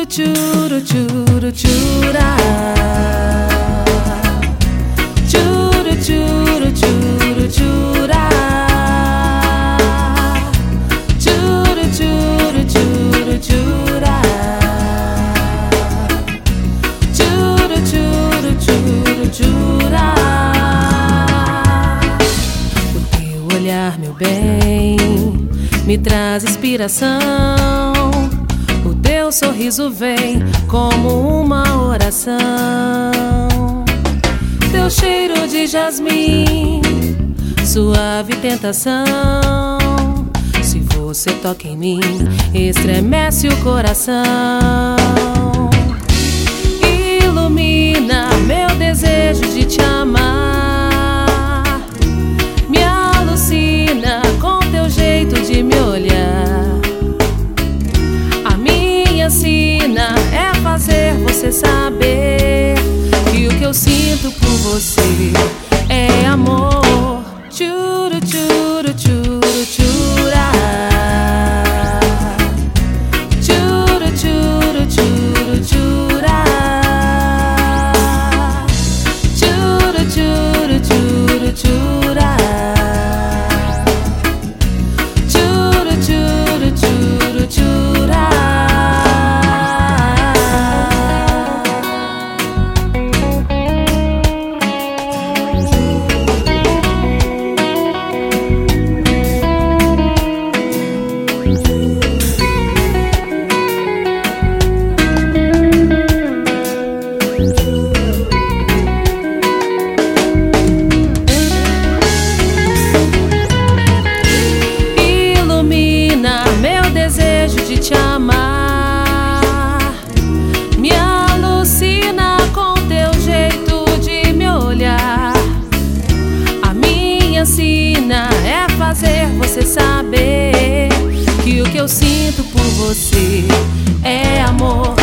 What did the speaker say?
churu, churu, chura. Churu, churu, churu, chura. Churu, churu, churu, chura. Churu, churu, churu, chura. O teu olhar, meu bem, me traz inspiração. O teu sorriso vem como uma oração. Teu cheiro de jasmim, suave tentação. Se você toca em mim, estremece o coração. Ilumina meu desejo de te amar. Me alucina com teu jeito de me olhar. Ensina é fazer você saber que o que eu sinto por você é amor. Churu, churu, churu, chura. Churu, churu, churu, chura. Churu, churu, churu, chura. Churu, churu, churu, chura. De te amar, me alucina com teu jeito de me olhar. A minha sina é fazer você saber que o que eu sinto por você é amor.